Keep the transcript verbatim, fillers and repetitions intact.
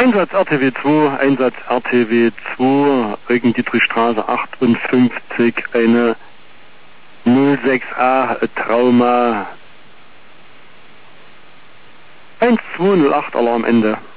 Einsatz R T W zwei, Einsatz R T W zwei, Eugen Dietrichstraße achtundfünfzig, eine null sechs a Trauma. eins zwei null acht Alarm Ende.